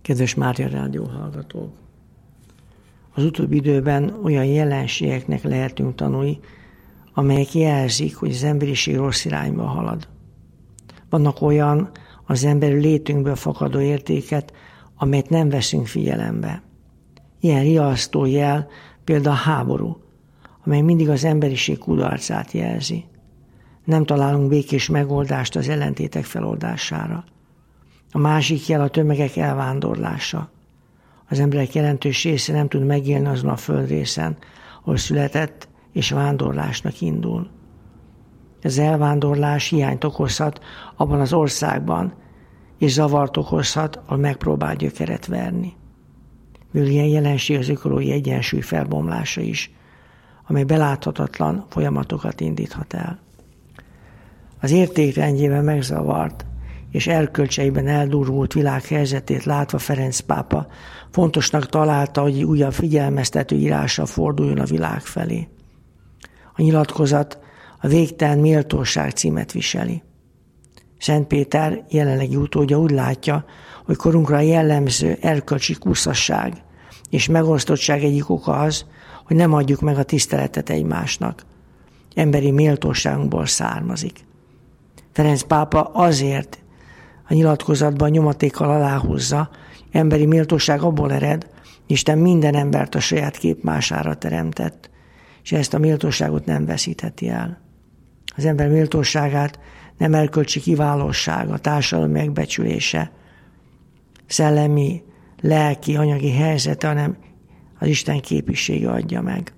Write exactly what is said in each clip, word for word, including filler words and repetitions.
Kedves Mária Rádió hallgatók! Az utóbbi időben olyan jelenségeknek lehetünk tanulni, amelyek jelzik, hogy az emberiség rossz irányba halad. Vannak olyan az emberi létünkből fakadó értéket, amelyet nem veszünk figyelembe. Ilyen riasztó jel például a háború, amely mindig az emberiség kudarcát jelzi. Nem találunk békés megoldást az ellentétek feloldására. A másik jel a tömegek elvándorlása. Az emberek jelentős része nem tud megélni azon a földrészen, ahol született, és vándorlásnak indul. Ez elvándorlás hiányt okozhat abban az országban, és zavart okozhat, ahol megpróbál gyökeret verni. Mivel ilyen jelenség az ökológiai egyensúly felbomlása is, amely beláthatatlan folyamatokat indíthat el. Az értékrendjében megzavart és erkölcseiben eldurult világ helyzetét látva Ferenc pápa fontosnak találta, hogy újabb figyelmeztető írással forduljon a világ felé. A nyilatkozat a végtelen méltóság címet viseli. Szent Péter jelenlegi utódja úgy látja, hogy korunkra jellemző erkölcsi kuszasság és megosztottság egyik oka az, hogy nem adjuk meg a tiszteletet egymásnak. Emberi méltóságunkból származik. Ferenc pápa azért a nyilatkozatban nyomatékkal aláhúzza, emberi méltóság abból ered, Isten minden embert a saját képmására teremtett, és ezt a méltóságot nem veszítheti el. Az ember méltóságát nem erkölcsi kiválóság, a társadalom megbecsülése, szellemi, lelki, anyagi helyzete, hanem az Isten képisége adja meg.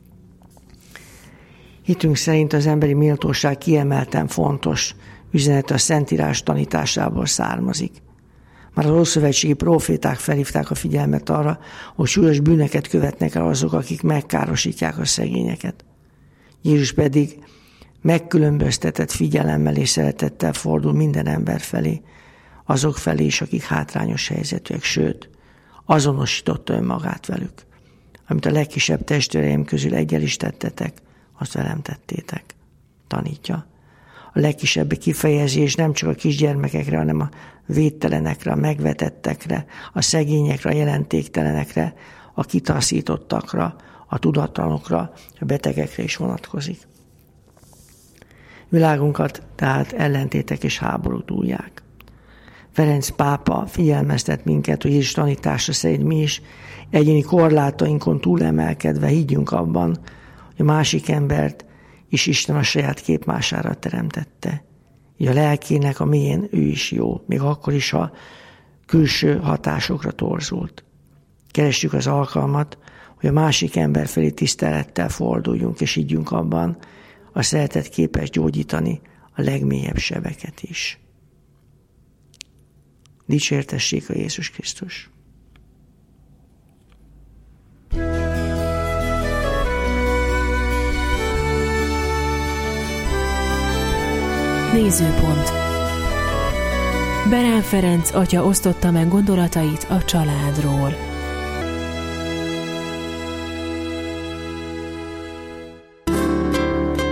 Hitünk szerint az emberi méltóság kiemelten fontos üzenet a Szentírás tanításából származik. Már az ószövetségi próféták felhívták a figyelmet arra, hogy súlyos bűneket követnek el azok, akik megkárosítják a szegényeket. Jézus pedig megkülönböztetett figyelemmel és szeretettel fordul minden ember felé, azok felé is, akik hátrányos helyzetűek, sőt, azonosította önmagát velük. Amit a legkisebb testvéreim közül egyel is tettetek, azt velem tettétek, tanítja. A legkisebb kifejezés nem csak a kisgyermekekre, hanem a védtelenekre, a megvetettekre, a szegényekre, a jelentéktelenekre, a kitaszítottakra, a tudatlanokra, a betegekre is vonatkozik. Világunkat tehát ellentétek és háborúk dúlják. Ferenc pápa figyelmeztet minket, hogy Jézus tanítása szerint mi is egyéni korlátainkon túlemelkedve higgyünk abban, hogy a másik embert is Isten a saját képmására teremtette. Így a lelkének a mélyén ő is jó, még akkor is, ha külső hatásokra torzult. Keressük az alkalmat, hogy a másik ember felé tisztelettel forduljunk, és higgyünk abban, a szeretet képes gyógyítani a legmélyebb sebeket is. Dicsértessék a Jézus Krisztus! Nézőpont. Berán Ferenc atya osztotta meg gondolatait a családról.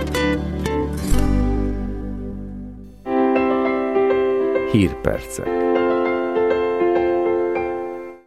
Hírpercek.